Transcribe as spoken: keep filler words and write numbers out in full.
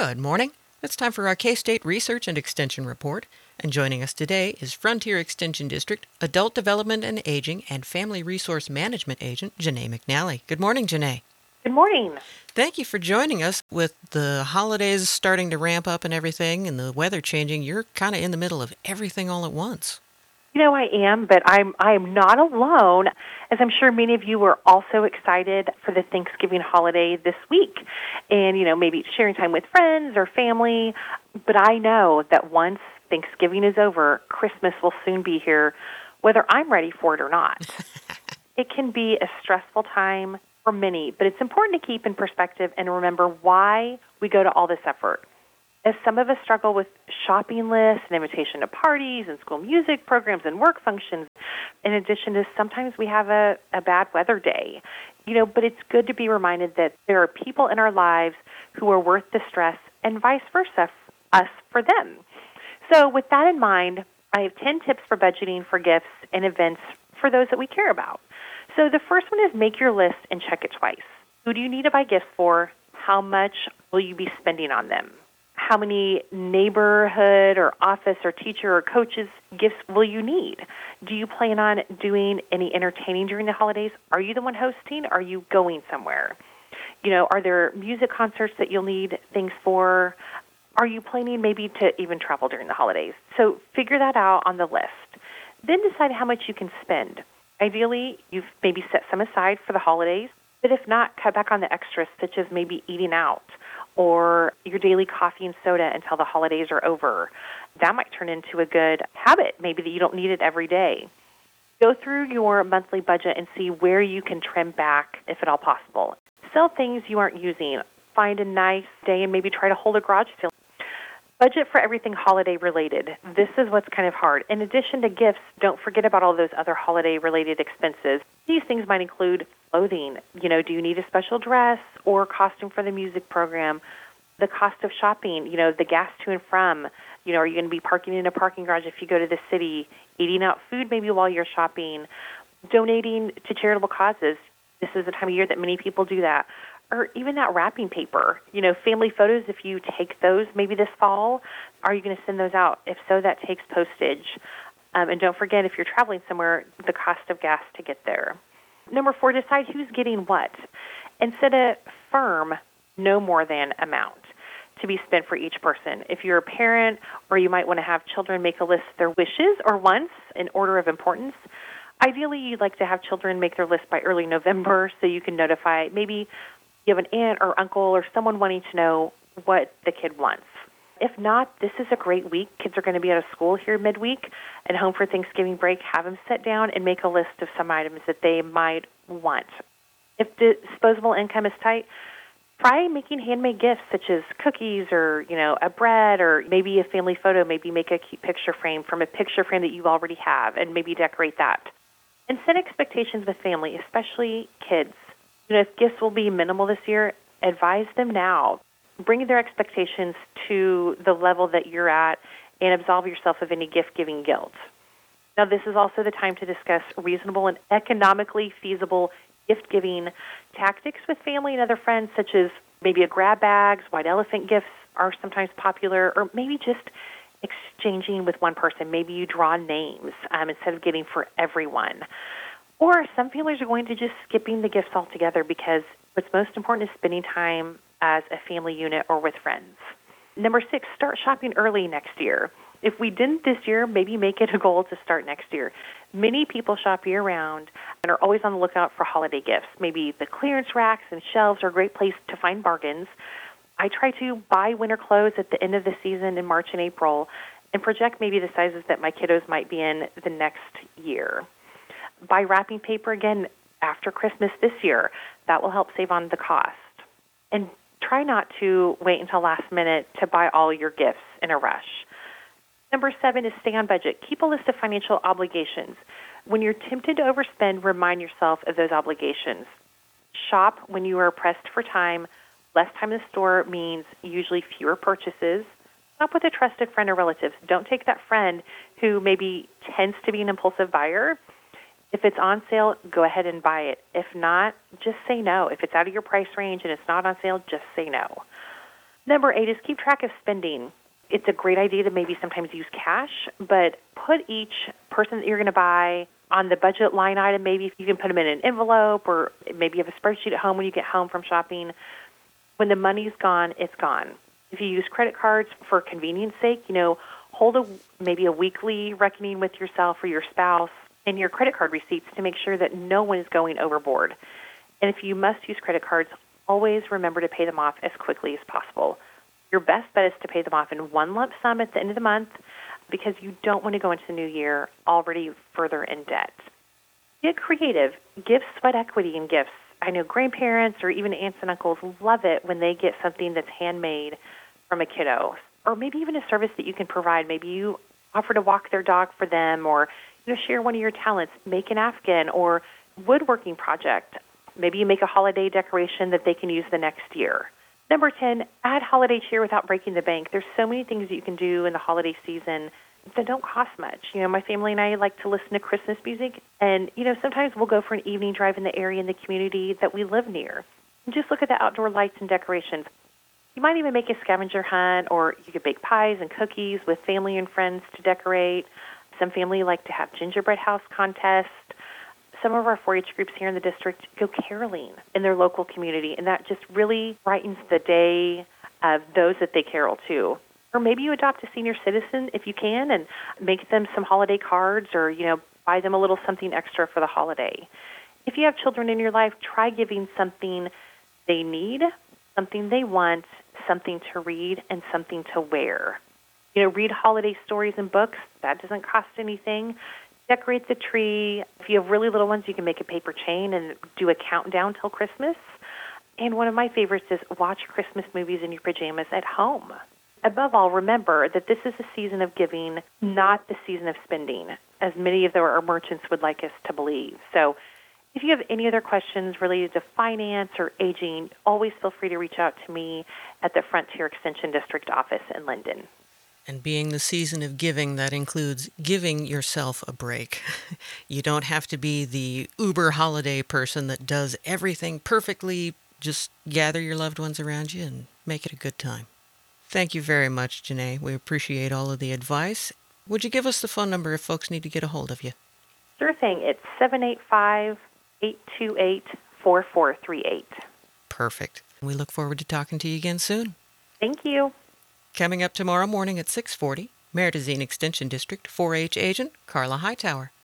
Good morning. It's time for our K-State Research and Extension Report. And joining us today is Frontier Extension District Adult Development and Aging and Family Resource Management Agent, Janae McNally. Good morning, Janae. Good morning. Thank you for joining us. With the holidays starting to ramp up and everything and the weather changing, you're kind of in the middle of everything all at once. You know, I am, but I'm I am not alone, as I'm sure many of you were also excited for the Thanksgiving holiday this week, and, you know, maybe sharing time with friends or family. But I know that once Thanksgiving is over, Christmas will soon be here, whether I'm ready for it or not. It can be a stressful time for many, but it's important to keep in perspective and remember why we go to all this effort. As some of us struggle with shopping lists and invitation to parties and school music programs and work functions, in addition to sometimes we have a, a bad weather day, you know, but it's good to be reminded that there are people in our lives who are worth the stress and vice versa, us for them. So with that in mind, I have ten tips for budgeting for gifts and events for those that we care about. So the first one is make your list and check it twice. Who do you need to buy gifts for? How much will you be spending on them? How many neighborhood or office or teacher or coaches gifts will you need? Do you plan on doing any entertaining during the holidays? Are you the one hosting? Are you going somewhere? You know, are there music concerts that you'll need things for? Are you planning maybe to even travel during the holidays? So figure that out on the list. Then decide how much you can spend. Ideally, you've maybe set some aside for the holidays, but if not, cut back on the extras, such as maybe eating out or your daily coffee and soda until the holidays are over. That might turn into a good habit, maybe that you don't need it every day. Go through your monthly budget and see where you can trim back, if at all possible. Sell things you aren't using. Find a nice day and maybe try to hold a garage sale. Budget for everything holiday-related. This is what's kind of hard. In addition to gifts, don't forget about all those other holiday-related expenses. These things might include clothing. You know, do you need a special dress or costume for the music program? The cost of shopping, you know, the gas to and from. You know, are you going to be parking in a parking garage if you go to the city? Eating out food maybe while you're shopping? Donating to charitable causes. This is the time of year that many people do that. Or even that wrapping paper, you know, family photos, if you take those maybe this fall, are you going to send those out? If so, that takes postage. Um, and don't forget, if you're traveling somewhere, the cost of gas to get there. Number four, decide who's getting what. And set a firm no more than amount to be spent for each person. If you're a parent or you might want to have children make a list of their wishes or wants in order of importance, ideally you'd like to have children make their list by early November so you can notify maybe you have an aunt or uncle or someone wanting to know what the kid wants. If not, this is a great week. Kids are going to be out of school here midweek and home for Thanksgiving break. Have them sit down and make a list of some items that they might want. If disposable income is tight, try making handmade gifts such as cookies or, you know, a bread or maybe a family photo. Maybe make a cute picture frame from a picture frame that you already have and maybe decorate that. And set expectations with family, especially kids. You know, if gifts will be minimal this year, advise them now. Bring their expectations to the level that you're at and absolve yourself of any gift-giving guilt. Now, this is also the time to discuss reasonable and economically feasible gift-giving tactics with family and other friends, such as maybe a grab bags, white elephant gifts are sometimes popular, or maybe just exchanging with one person. Maybe you draw names um, instead of getting for everyone. Or some families are going to just skipping the gifts altogether because what's most important is spending time as a family unit or with friends. Number six, start shopping early next year. If we didn't this year, maybe make it a goal to start next year. Many people shop year-round and are always on the lookout for holiday gifts. Maybe the clearance racks and shelves are a great place to find bargains. I try to buy winter clothes at the end of the season in March and April and project maybe the sizes that my kiddos might be in the next year. Buy wrapping paper again after Christmas this year. That will help save on the cost. And try not to wait until last minute to buy all your gifts in a rush. Number seven is stay on budget. Keep a list of financial obligations. When you're tempted to overspend, remind yourself of those obligations. Shop when you are pressed for time. Less time in the store means usually fewer purchases. Shop with a trusted friend or relative. Don't take that friend who maybe tends to be an impulsive buyer. If it's on sale, go ahead and buy it. If not, just say no. If it's out of your price range and it's not on sale, just say no. Number eight is keep track of spending. It's a great idea to maybe sometimes use cash, but put each person that you're going to buy on the budget line item. Maybe if you can put them in an envelope, or maybe you have a spreadsheet at home when you get home from shopping. When the money's gone, it's gone. If you use credit cards for convenience sake, you know, hold a maybe a weekly reckoning with yourself or your spouse and your credit card receipts to make sure that no one is going overboard. And if you must use credit cards, always remember to pay them off as quickly as possible. Your best bet is to pay them off in one lump sum at the end of the month, because you don't want to go into the new year already further in debt. Get creative. Give sweat equity in gifts. I know grandparents or even aunts and uncles love it when they get something that's handmade from a kiddo, or maybe even a service that you can provide. Maybe you offer to walk their dog for them, or you know, share one of your talents, make an Afghan or woodworking project. Maybe you make a holiday decoration that they can use the next year. Number ten, add holiday cheer without breaking the bank. There's so many things that you can do in the holiday season that don't cost much. You know, my family and I like to listen to Christmas music, and, you know, sometimes we'll go for an evening drive in the area in the community that we live near. And just look at the outdoor lights and decorations. You might even make a scavenger hunt, or you could bake pies and cookies with family and friends to decorate. Some family like to have gingerbread house contests. Some of our four H groups here in the district go caroling in their local community, and that just really brightens the day of those that they carol to. Or maybe you adopt a senior citizen if you can and make them some holiday cards, or, you know, buy them a little something extra for the holiday. If you have children in your life, try giving something they need, something they want, something to read, and something to wear. You know, read holiday stories and books. That doesn't cost anything. Decorate the tree. If you have really little ones, you can make a paper chain and do a countdown till Christmas. And one of my favorites is watch Christmas movies in your pajamas at home. Above all, remember that this is a season of giving, not the season of spending, as many of our merchants would like us to believe. So if you have any other questions related to finance or aging, always feel free to reach out to me at the Frontier Extension District office in Linden. And being the season of giving, that includes giving yourself a break. You don't have to be the uber holiday person that does everything perfectly. Just gather your loved ones around you and make it a good time. Thank you very much, Janae. We appreciate all of the advice. Would you give us the phone number if folks need to get a hold of you? Sure thing. It's seven eight five, eight two eight, four four three eight. Perfect. We look forward to talking to you again soon. Thank you. Coming up tomorrow morning at six forty, Maritazine Extension District four H agent Carla Hightower.